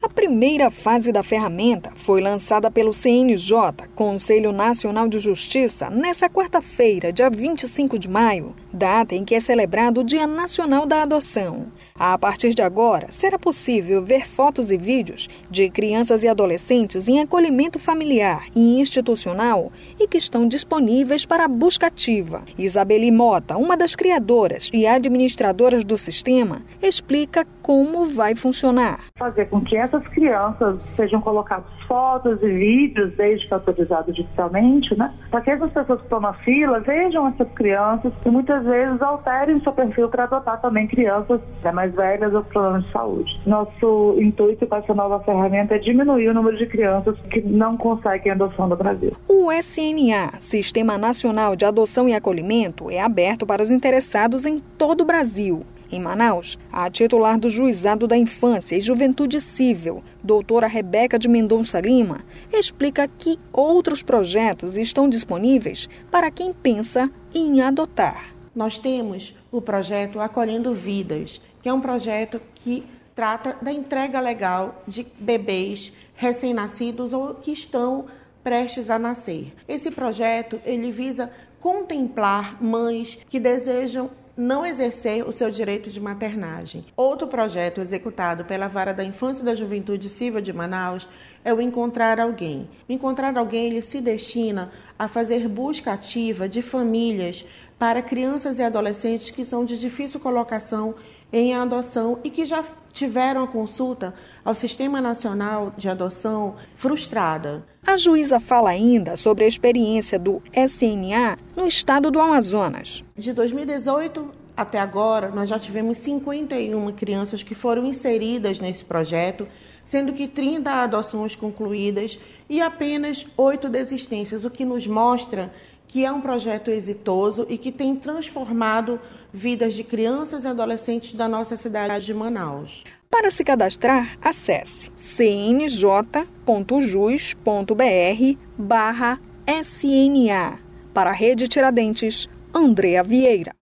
A primeira fase da ferramenta foi lançada pelo CNJ, Conselho Nacional de Justiça, nesta quarta-feira, dia 25 de maio, data em que é celebrado o Dia Nacional da Adoção. A partir de agora, será possível ver fotos e vídeos de crianças e adolescentes em acolhimento familiar e institucional e que estão disponíveis para a busca ativa. Isabeli Mota, uma das criadoras e administradoras do sistema, explica como vai funcionar. Fazer com que essas crianças sejam colocadas fotos e vídeos, desde que autorizados digitalmente, para que essas pessoas que estão na fila vejam essas crianças e muitas vezes alterem seu perfil para adotar também crianças mais velhas ou problemas de saúde. Nosso intuito com essa nova ferramenta é diminuir o número de crianças que não conseguem adoção no Brasil. O SNA, Sistema Nacional de Adoção e Acolhimento, é aberto para os interessados em todo o Brasil. Em Manaus, a titular do Juizado da Infância e Juventude Civil, doutora Rebeca de Mendonça Lima, explica que outros projetos estão disponíveis para quem pensa em adotar. Nós temos o projeto Acolhendo Vidas, que é um projeto que trata da entrega legal de bebês recém-nascidos ou que estão prestes a nascer. Esse projeto ele visa contemplar mães que desejam não exercer o seu direito de maternagem. Outro projeto executado pela Vara da Infância e da Juventude Civil de Manaus é o Encontrar Alguém. O Encontrar Alguém ele se destina a fazer busca ativa de famílias para crianças e adolescentes que são de difícil colocação em adoção e que já tiveram a consulta ao Sistema Nacional de Adoção frustrada. A juíza fala ainda sobre a experiência do SNA no estado do Amazonas. De 2018 até agora, nós já tivemos 51 crianças que foram inseridas nesse projeto, sendo que 30 adoções concluídas e apenas 8 desistências, o que nos mostra que é um projeto exitoso e que tem transformado vidas de crianças e adolescentes da nossa cidade de Manaus. Para se cadastrar, acesse cnj.jus.br/SNA. Para a Rede Tiradentes, Andrea Vieira.